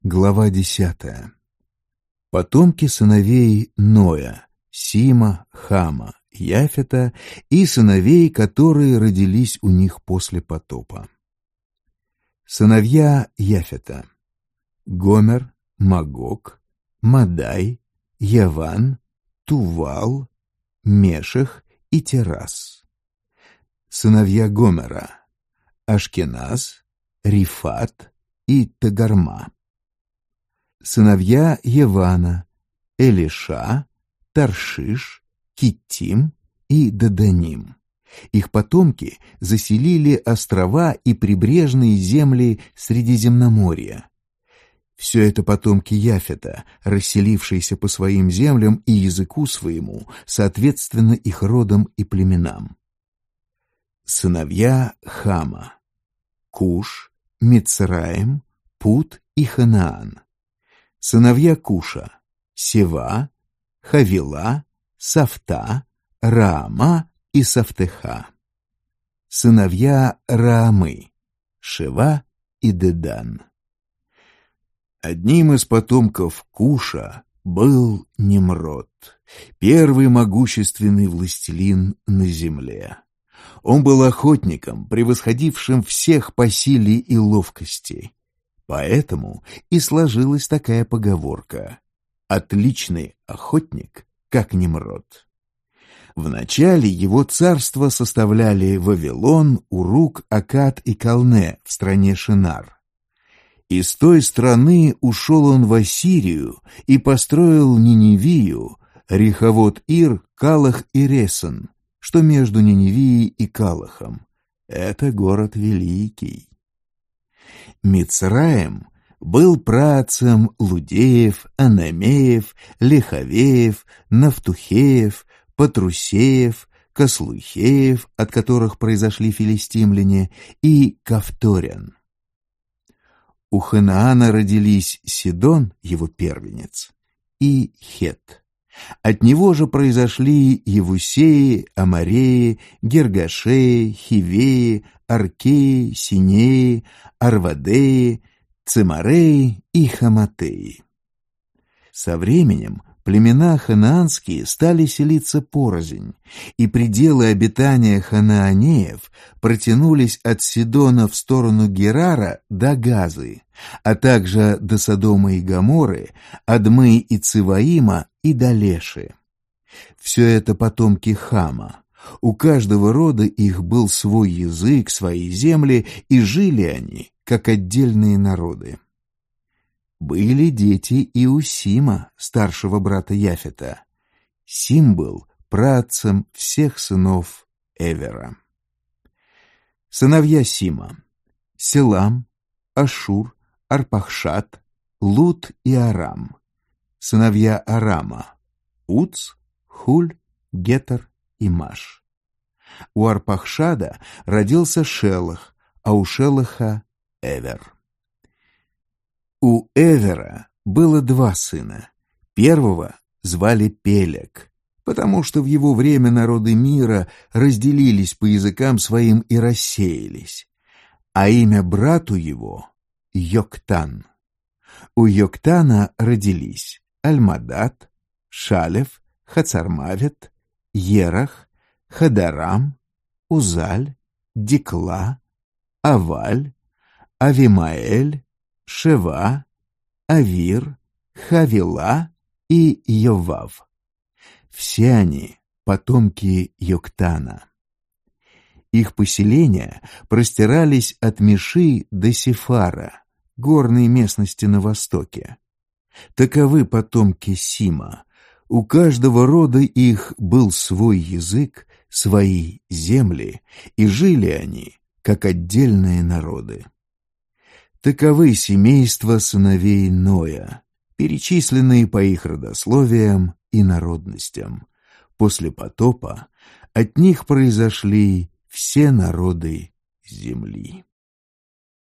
Глава 10. Потомки сыновей Ноя, Сима, Хама, Яфета и сыновей, которые родились у них после потопа. Сыновья Яфета: Гомер, Магог, Мадай, Яван, Тувал, Мешех и Терас. Сыновья Гомера: Ашкеназ, Рифат и Тагарма. Сыновья Явана: Элиша, Таршиш, Киттим и Даданим. Их потомки заселили острова и прибрежные земли Средиземноморья. Все это потомки Яфета, расселившиеся по своим землям и языку своему, соответственно их родам и племенам. Сыновья Хама: Куш, Мицраим, Пут и Ханаан. Сыновья Куша: Сева, Хавила, Сафта, Раама и Сафтеха. Сыновья Раамы: Шева и Дедан. Одним из потомков Куша был Немрод, первый могущественный властелин на земле. Он был охотником, превосходившим всех по силе и ловкости. Поэтому и сложилась такая поговорка: «Отличный охотник, как Немрод». Вначале его царство составляли Вавилон, Урук, Аккад и Калне в стране Шинар. Из той страны ушел он в Ассирию и построил Ниневию, Реховот-Ир, Калах и Ресен, что между Ниневией и Калахом. Это город великий. Мицраим был праотцем Лудеев, Анамеев, Лехавеев, Нафтухеев, Патрусеев, Кослухеев, от которых произошли филистимляне, и Кавторян. У Ханаана родились Сидон, его первенец, и Хет. От него же произошли Евусеи, Амореи, Гергашеи, Хивеи, Аркеи, Синеи, Арвадеи, Цемареи и Хаматеи. Со временем племена ханаанские стали селиться порознь, и пределы обитания ханаанеев протянулись от Сидона в сторону Герара до Газы, а также до Содома и Гоморры, Адмы и Циваима и до Леши. Все это потомки Хама. У каждого рода их был свой язык, свои земли, и жили они, как отдельные народы. Были дети и у Сима, старшего брата Яфета. Сим был праотцем всех сынов Эвера. Сыновья Сима: Селам, Ашур, Арпахшад, Луд и Арам. Сыновья Арама: Уц, Хуль, Гетер и Маш. У Арпахшада родился Шелах, а у Шелаха — Эвер. У Эвера было два сына. Первого звали Пелек, потому что в его время народы мира разделились по языкам своим и рассеялись, а имя брату его — Йоктан. У Йоктана родились Альмадат, Шалев, Хацармавет, Ерах, Хадарам, Узаль, Дикла, Аваль, Авимаэль, Шева, Авир, Хавила и Йовав. Все они потомки Йоктана. Их поселения простирались от Миши до Сефара, горной местности на востоке. Таковы потомки Сима. У каждого рода их был свой язык, свои земли, и жили они, как отдельные народы. Таковы семейства сыновей Ноя, перечисленные по их родословиям и народностям. После потопа от них произошли все народы земли.